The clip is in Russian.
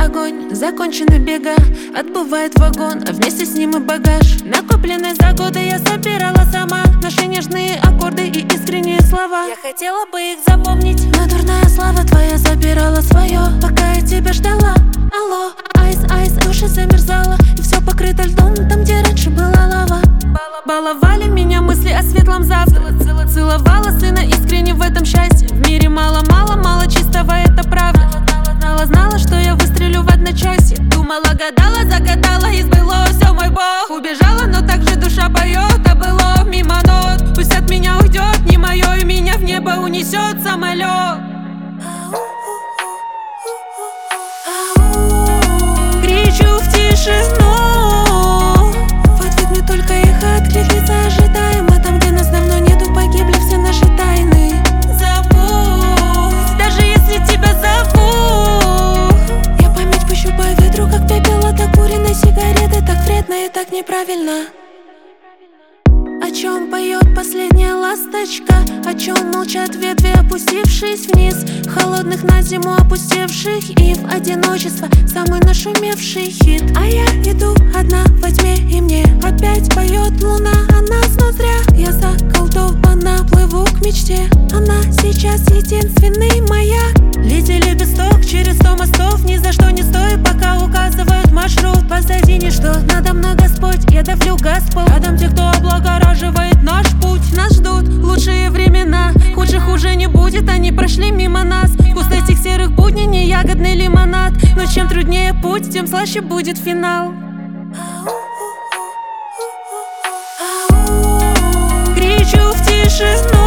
огонь, закончены бега. Отбывает вагон, а вместе с ним и багаж. Накопленный за годы я собирала сама. Наши нежные аккорды и искренние слова. Я хотела бы их запомнить, но дурная слава твоя забирала свое. Пока я тебя ждала, алло, айс, айс, души замерзала. И все покрыто льдом, там где раньше была лава. Баловали меня мысли о светлом завтра. Целовала сына искренне в этом счастье. В мире мало чистого, это правда. Знала, что я выстрелю в одночасье. Думала, гадала, загадала, и сбылось, все, мой бог. Убежала, но так же душа поет, а было мимо нот. Пусть от меня уйдет не мое, и меня в небо унесет самолет. Кричу в тишину, в ответ мне только эхо откликнется ожидаемо. Там, где нас давно нету, погибли все наши тайны. Забудь, даже если тебя зовут. Я память пущу по ветру, как пепел от окуренной сигареты. Так вредно и так неправильно. О чем поет последняя ласточка? О чем молчат ветви, опустившись вниз? Холодных на зиму опустевших ив. Одиночество, самый нашумевший хит. А я иду одна во тьме, и мне опять поет луна. Она снова зря, я заколдована, плыву к мечте. Она сейчас единственный маяк. Лети лепесток через 100 мостов. Ни за что не стой, пока указывают маршрут. Позади ничто, надо мной Господь. Я давлю газ в пол. Рядом те, кто облагораживает наш путь. Нас ждут лучшие времена. Худших уже не будет, они прошли мимо нас. Вкус этих серых будней, не ягодный лимонад. Но чем труднее путь, тем слаще будет финал. Кричу в тишину.